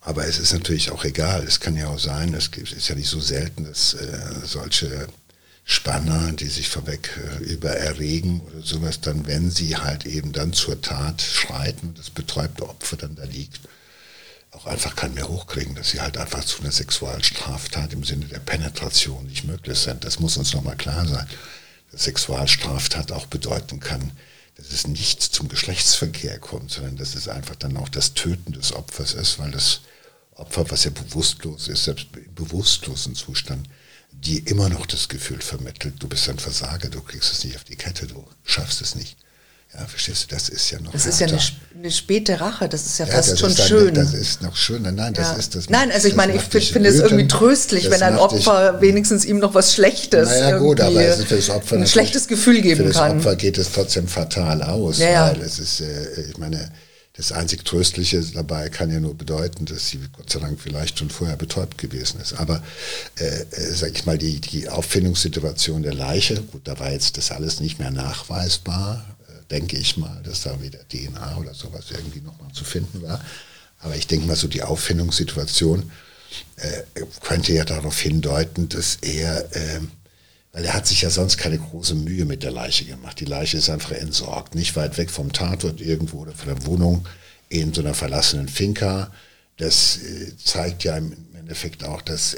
Aber es ist natürlich auch egal. Es kann ja auch sein, ist ja nicht so selten, dass solche Spanner, die sich vorweg übererregen oder sowas, dann, wenn sie halt eben dann zur Tat schreiten und das betäubte Opfer dann da liegt, auch einfach keinen mehr hochkriegen, dass sie halt einfach zu einer Sexualstraftat im Sinne der Penetration nicht möglich sind. Das muss uns nochmal klar sein, dass Sexualstraftat auch bedeuten kann, dass es nicht zum Geschlechtsverkehr kommt, sondern dass es einfach dann auch das Töten des Opfers ist, weil das Opfer, was ja bewusstlos ist, selbst im bewusstlosen Zustand, die immer noch das Gefühl vermittelt, du bist ein Versager, du kriegst es nicht auf die Kette, du schaffst es nicht. Ja, verstehst du, das ist ja noch... Das ist ja eine späte Rache, das ist ja fast das schon ist schön. Das ist noch schön, nein, das ist das. Nein, also ich meine, ich finde es irgendwie tröstlich, wenn ein Opfer wenigstens ihm noch was Schlechtes gut, aber es ist für das Opfer ein schlechtes Gefühl geben kann. Für das Opfer geht es trotzdem fatal aus, weil es ist, ich meine, das einzig Tröstliche dabei kann ja nur bedeuten, dass sie Gott sei Dank vielleicht schon vorher betäubt gewesen ist. Aber, sag ich mal, die Auffindungssituation der Leiche, gut, da war jetzt das alles nicht mehr nachweisbar, denke ich mal, dass da wieder DNA oder sowas irgendwie nochmal zu finden war. Aber ich denke mal, so die Auffindungssituation könnte ja darauf hindeuten, dass er, weil er hat sich ja sonst keine große Mühe mit der Leiche gemacht. Die Leiche ist einfach entsorgt, nicht weit weg vom Tatort irgendwo oder von der Wohnung in so einer verlassenen Finca. Das zeigt ja im Endeffekt auch, dass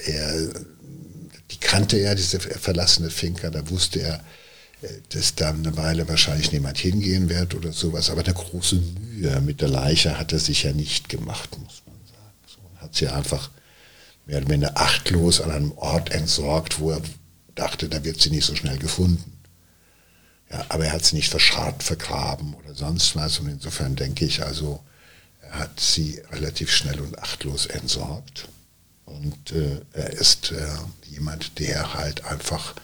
die kannte er, diese verlassene Finca, da wusste er, dass da eine Weile wahrscheinlich niemand hingehen wird oder sowas. Aber eine große Mühe mit der Leiche hat er sich ja nicht gemacht, muss man sagen. So, hat sie einfach mehr oder weniger achtlos an einem Ort entsorgt, wo er dachte, da wird sie nicht so schnell gefunden. Ja, aber er hat sie nicht verscharrt, vergraben oder sonst was. Und insofern denke ich, also er hat sie relativ schnell und achtlos entsorgt. Und er ist jemand, der halt einfach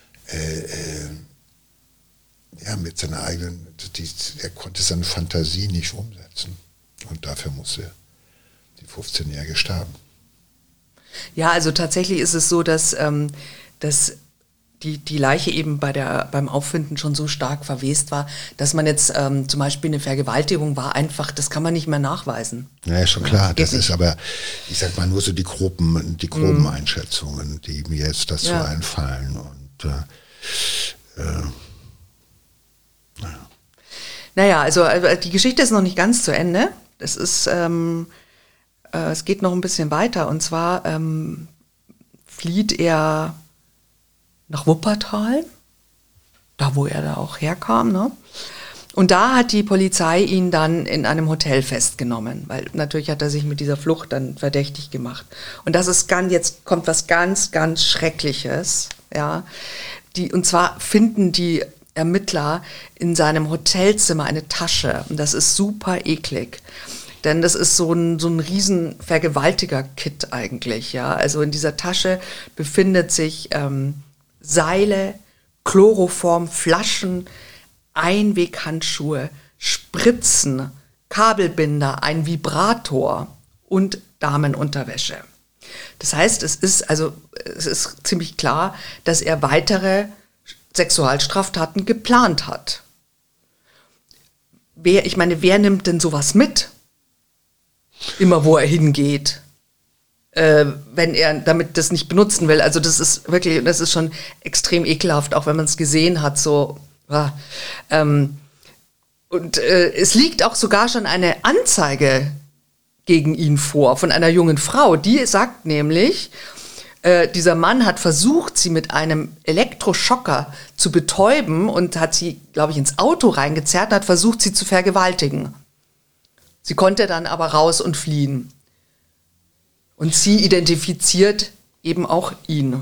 mit seiner eigenen, er konnte seine Fantasie nicht umsetzen. Und dafür musste die 15-Jährige sterben. Ja, also tatsächlich ist es so, dass die Leiche eben beim Auffinden schon so stark verwest war, dass man jetzt zum Beispiel eine Vergewaltigung war einfach, das kann man nicht mehr nachweisen. Ja, schon klar. Das ist aber, ich sag mal, nur so die groben Einschätzungen, die mir jetzt dazu einfallen. Und Naja, also die Geschichte ist noch nicht ganz zu Ende. Es ist, es geht noch ein bisschen weiter. Und zwar flieht er nach Wuppertal, da wo er da auch herkam, ne? Und da hat die Polizei ihn dann in einem Hotel festgenommen, weil natürlich hat er sich mit dieser Flucht dann verdächtig gemacht. Und jetzt kommt was ganz, ganz Schreckliches, ja. Und zwar finden die Ermittler in seinem Hotelzimmer eine Tasche. Und das ist super eklig. Denn das ist so ein riesen Vergewaltiger-Kit eigentlich, ja. Also in dieser Tasche befindet sich Seile, Chloroform, Flaschen, Einweghandschuhe, Spritzen, Kabelbinder, ein Vibrator und Damenunterwäsche. Das heißt, es ist ziemlich klar, dass er weitere Sexualstraftaten geplant hat. Wer nimmt denn sowas mit? Immer wo er hingeht. Wenn er damit das nicht benutzen will. Also das ist schon extrem ekelhaft, auch wenn man es gesehen hat. So. Es liegt auch sogar schon eine Anzeige gegen ihn vor von einer jungen Frau. Die sagt nämlich, dieser Mann hat versucht, sie mit einem Elektroschocker zu betäuben und hat sie, glaube ich, ins Auto reingezerrt und hat versucht, sie zu vergewaltigen. Sie konnte dann aber raus und fliehen. Und sie identifiziert eben auch ihn.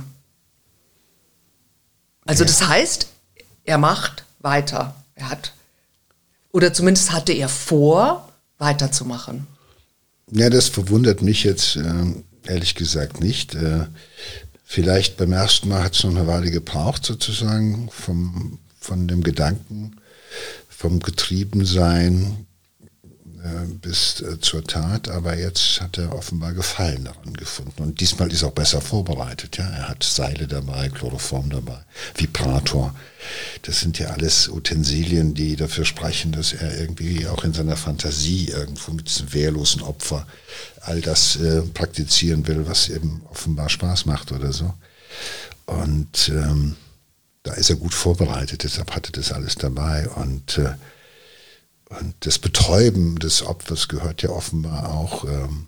Also das heißt, er macht weiter. Oder zumindest hatte er vor, weiterzumachen. Ja, das verwundert mich jetzt ehrlich gesagt nicht. Vielleicht beim ersten Mal hat es noch eine Weile gebraucht, sozusagen, von dem Gedanken, vom Getriebensein, bis zur Tat, aber jetzt hat er offenbar Gefallen daran gefunden. Und diesmal ist er auch besser vorbereitet. Ja? Er hat Seile dabei, Chloroform dabei, Vibrator. Das sind ja alles Utensilien, die dafür sprechen, dass er irgendwie auch in seiner Fantasie irgendwo mit diesem wehrlosen Opfer all das praktizieren will, was eben offenbar Spaß macht oder so. Und da ist er gut vorbereitet, deshalb hatte das alles dabei. Und das Betäuben des Opfers gehört ja offenbar auch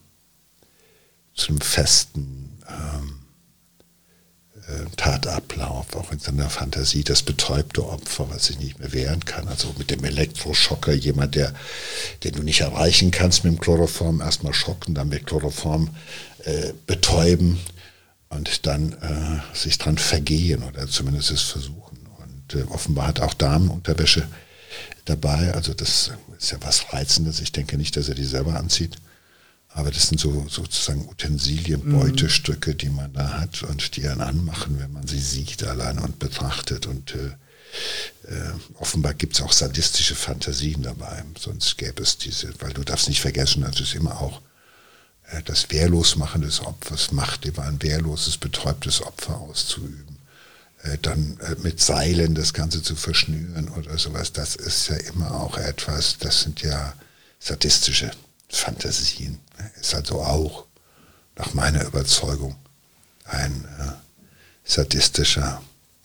zu einem festen Tatablauf, auch in seiner Fantasie, das betäubte Opfer, was sich nicht mehr wehren kann. Also mit dem Elektroschocker, jemand, den du nicht erreichen kannst mit dem Chloroform, erstmal schocken, dann mit Chloroform betäuben und dann sich dran vergehen oder zumindest es versuchen. Und offenbar hat auch Damenunterwäsche dabei, also das ist ja was Reizendes. Ich denke nicht, dass er die selber anzieht, aber das sind sozusagen Utensilien, Beutestücke, die man da hat und die einen anmachen, wenn man sie sieht allein und betrachtet. Und offenbar gibt es auch sadistische Fantasien dabei, sonst gäbe es diese, weil du darfst nicht vergessen, das ist immer auch das Wehrlosmachen des Opfers, Macht über ein wehrloses, betäubtes Opfer auszuüben. Dann mit Seilen das Ganze zu verschnüren oder sowas, das ist ja immer auch etwas, das sind ja sadistische Fantasien. Ist also auch, nach meiner Überzeugung, ein sadistischer,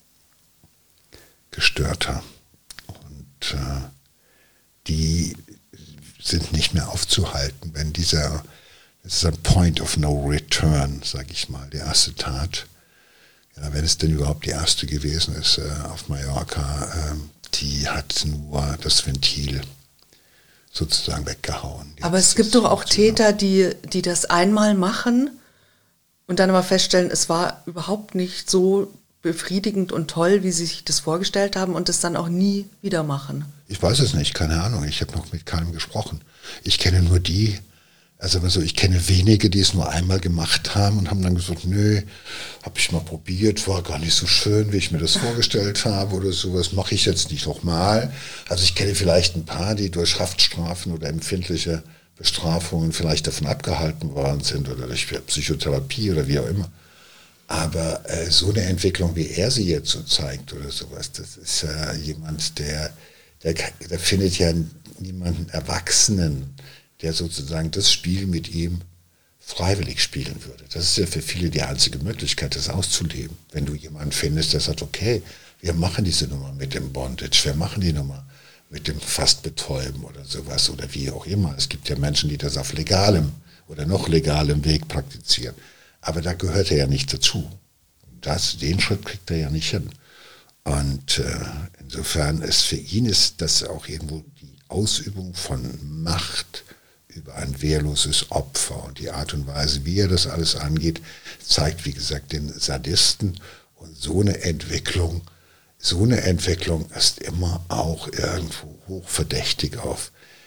gestörter. Und die sind nicht mehr aufzuhalten, wenn das ist ein Point of no return, sage ich mal, die erste Tat. Ja, wenn es denn überhaupt die erste gewesen ist auf Mallorca, die hat nur das Ventil sozusagen weggehauen. Jetzt aber es gibt doch auch Täter, die das einmal machen und dann aber feststellen, es war überhaupt nicht so befriedigend und toll, wie sie sich das vorgestellt haben und das dann auch nie wieder machen. Ich weiß es nicht, keine Ahnung. Ich habe noch mit keinem gesprochen. Ich kenne nur die, ich kenne wenige, die es nur einmal gemacht haben und haben dann gesagt, nö, habe ich mal probiert, war gar nicht so schön, wie ich mir das vorgestellt habe oder sowas, mache ich jetzt nicht nochmal. Also ich kenne vielleicht ein paar, die durch Haftstrafen oder empfindliche Bestrafungen vielleicht davon abgehalten worden sind oder durch Psychotherapie oder wie auch immer. Aber so eine Entwicklung, wie er sie jetzt so zeigt oder sowas, das ist jemand, der findet ja niemanden Erwachsenen, der sozusagen das Spiel mit ihm freiwillig spielen würde. Das ist ja für viele die einzige Möglichkeit, das auszuleben. Wenn du jemanden findest, der sagt, okay, wir machen diese Nummer mit dem Bondage, wir machen die Nummer mit dem Fastbetäuben oder sowas oder wie auch immer. Es gibt ja Menschen, die das auf legalem oder noch legalem Weg praktizieren. Aber da gehört er ja nicht dazu. Den Schritt kriegt er ja nicht hin. Und insofern ist für ihn ist das auch irgendwo die Ausübung von Macht über ein wehrloses Opfer. Und die Art und Weise, wie er das alles angeht, zeigt, wie gesagt, den Sadisten. Und so eine Entwicklung ist immer auch irgendwo hochverdächtig auf,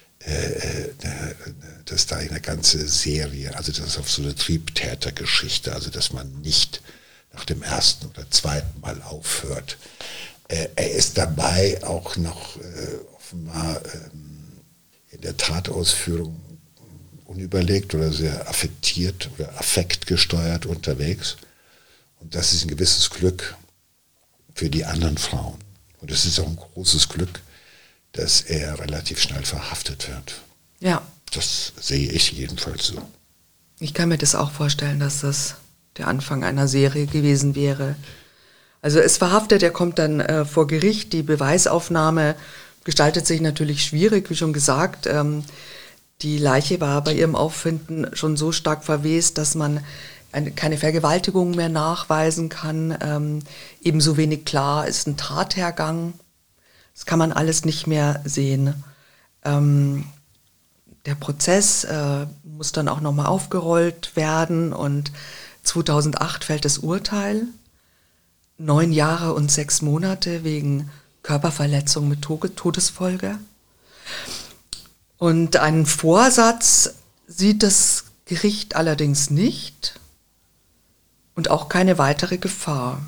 dass da eine ganze Serie, also das ist auf so eine Triebtätergeschichte, also dass man nicht nach dem ersten oder zweiten Mal aufhört. Er ist dabei auch noch offenbar in der Tatausführung unüberlegt oder sehr affektiert oder affektgesteuert unterwegs. Und das ist ein gewisses Glück für die anderen Frauen. Und es ist auch ein großes Glück, dass er relativ schnell verhaftet wird. Ja. Das sehe ich jedenfalls so. Ich kann mir das auch vorstellen, dass das der Anfang einer Serie gewesen wäre. Also er ist verhaftet, er kommt dann vor Gericht, die Beweisaufnahme gestaltet sich natürlich schwierig, wie schon gesagt. Die Leiche war bei ihrem Auffinden schon so stark verwest, dass man keine Vergewaltigung mehr nachweisen kann. Ebenso wenig klar ist ein Tathergang. Das kann man alles nicht mehr sehen. Der Prozess muss dann auch nochmal aufgerollt werden und 2008 fällt das Urteil. 9 Jahre und 6 Monate wegen Körperverletzung mit Todesfolge. Und einen Vorsatz sieht das Gericht allerdings nicht und auch keine weitere Gefahr.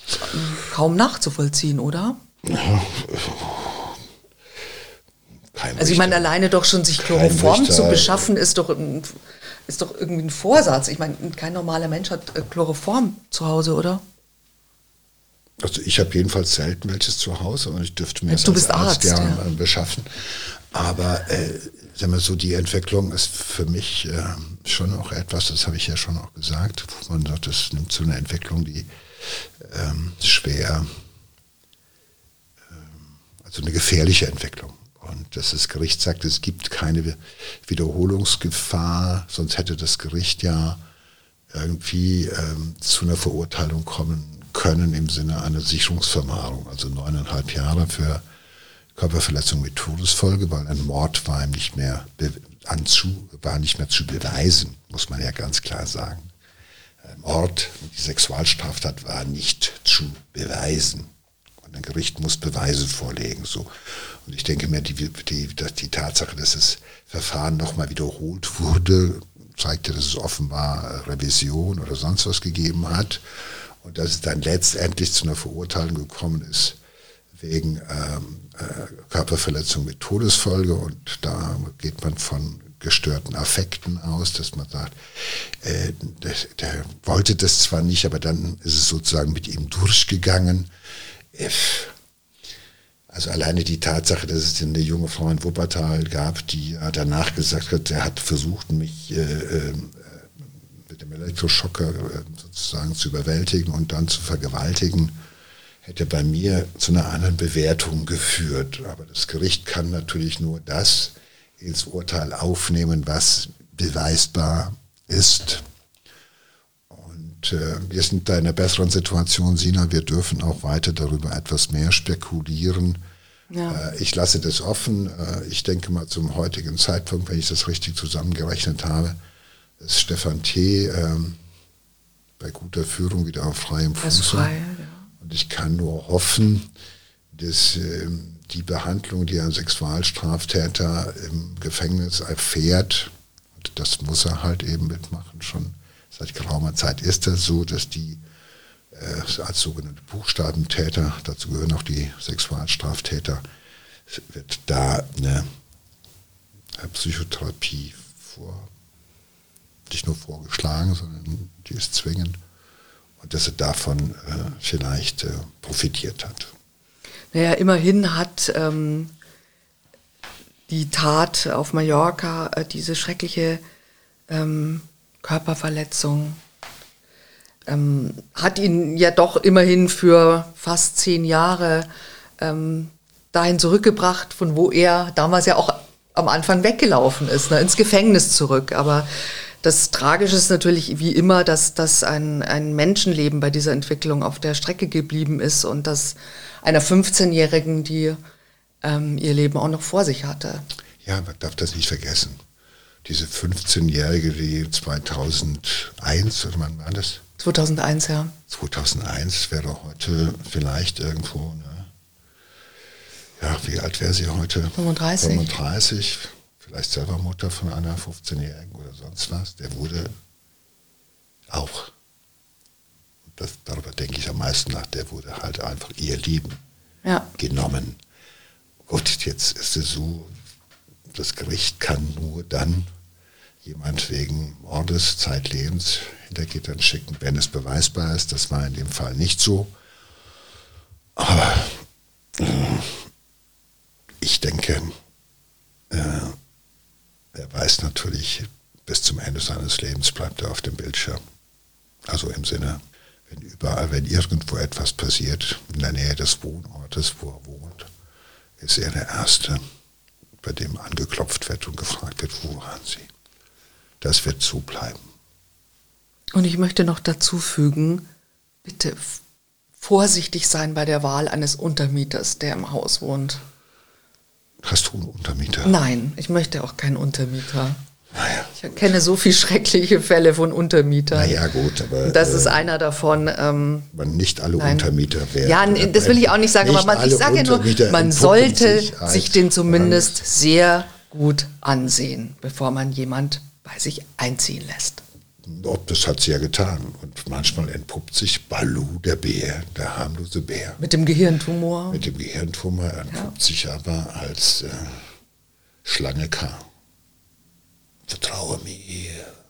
Kaum nachzuvollziehen, oder? Keine Also ich meine, alleine doch schon sich Chloroform zu beschaffen, ist doch irgendwie ein Vorsatz. Ich meine, kein normaler Mensch hat Chloroform zu Hause, oder? Also ich habe jedenfalls selten welches zu Hause und ich dürfte mir das als Arzt gerne beschaffen. Aber sagen wir so, die Entwicklung ist für mich schon auch etwas, das habe ich ja schon auch gesagt, wo man sagt, das nimmt so eine Entwicklung, die schwer, also eine gefährliche Entwicklung. Und das Gericht sagt, es gibt keine Wiederholungsgefahr, sonst hätte das Gericht ja irgendwie zu einer Verurteilung kommen können im Sinne einer Sicherungsverwahrung, also 9,5 Jahre für Körperverletzung mit Todesfolge, weil ein Mord war ihm nicht mehr zu beweisen, muss man ja ganz klar sagen. Mord und die Sexualstraftat war nicht zu beweisen. Und ein Gericht muss Beweise vorlegen. So. Und ich denke mir, die Tatsache, dass das Verfahren nochmal wiederholt wurde, zeigte, dass es offenbar Revision oder sonst was gegeben hat. Und dass es dann letztendlich zu einer Verurteilung gekommen ist wegen Körperverletzung mit Todesfolge. Und da geht man von gestörten Affekten aus, dass man sagt, der wollte das zwar nicht, aber dann ist es sozusagen mit ihm durchgegangen. Also alleine die Tatsache, dass es eine junge Frau in Wuppertal gab, die danach gesagt hat, er hat versucht, mich mit dem Elektroschocker sozusagen zu überwältigen und dann zu vergewaltigen, hätte bei mir zu einer anderen Bewertung geführt. Aber das Gericht kann natürlich nur das ins Urteil aufnehmen, was beweisbar ist. Und wir sind da in einer besseren Situation, Sina. Wir dürfen auch weiter darüber etwas mehr spekulieren. Ja. Ich lasse das offen. Ich denke mal zum heutigen Zeitpunkt, wenn ich das richtig zusammengerechnet habe, ist Stefan T. Bei guter Führung wieder auf freiem Fuß. Ja. Und ich kann nur hoffen, dass die Behandlung, die ein Sexualstraftäter im Gefängnis erfährt, und das muss er halt eben mitmachen, schon seit geraumer Zeit ist das so, dass die als sogenannte Buchstabentäter, dazu gehören auch die Sexualstraftäter, wird da eine Psychotherapie nicht nur vorgeschlagen, sondern die ist zwingend. Und dass er davon vielleicht profitiert hat. Naja, immerhin hat die Tat auf Mallorca, diese schreckliche Körperverletzung, hat ihn ja doch immerhin für fast 10 Jahre dahin zurückgebracht, von wo er damals ja auch am Anfang weggelaufen ist, ne, ins Gefängnis zurück. Aber das Tragische ist natürlich wie immer, dass ein Menschenleben bei dieser Entwicklung auf der Strecke geblieben ist und dass einer 15-Jährigen, die ihr Leben auch noch vor sich hatte. Ja, man darf das nicht vergessen. Diese 15-Jährige, die 2001, oder wann war das? 2001, ja. 2001 wäre heute vielleicht irgendwo, ne? Ja, wie alt wäre sie heute? 35. 35. Vielleicht selber Mutter von einer 15-Jährigen oder sonst was, der wurde auch, darüber denke ich am meisten nach, der wurde halt einfach ihr Leben genommen. Gut, jetzt ist es so, das Gericht kann nur dann jemand wegen Mordes, Zeitlebens hinter Gittern schicken, wenn es beweisbar ist. Das war in dem Fall nicht so. Aber ich denke, er weiß natürlich, bis zum Ende seines Lebens bleibt er auf dem Bildschirm. Also im Sinne, wenn irgendwo etwas passiert, in der Nähe des Wohnortes, wo er wohnt, ist er der Erste, bei dem angeklopft wird und gefragt wird, wo waren Sie? Das wird so bleiben. Und ich möchte noch dazu fügen, bitte vorsichtig sein bei der Wahl eines Untermieters, der im Haus wohnt. Hast du einen Untermieter? Nein, ich möchte auch keinen Untermieter. Naja. Ich kenne so viele schreckliche Fälle von Untermietern. Naja, gut, aber... Das ist einer davon. Nicht alle Untermieter werden... Ja, das will ich auch nicht sagen, aber ich sage nur, man sollte sich den zumindest sehr gut ansehen, bevor man jemand bei sich einziehen lässt. Das hat sie ja getan. Und manchmal entpuppt sich Balu, der Bär, der harmlose Bär. Mit dem Gehirntumor. Mit dem Gehirntumor entpuppt sich aber als Schlange K. Vertraue mir.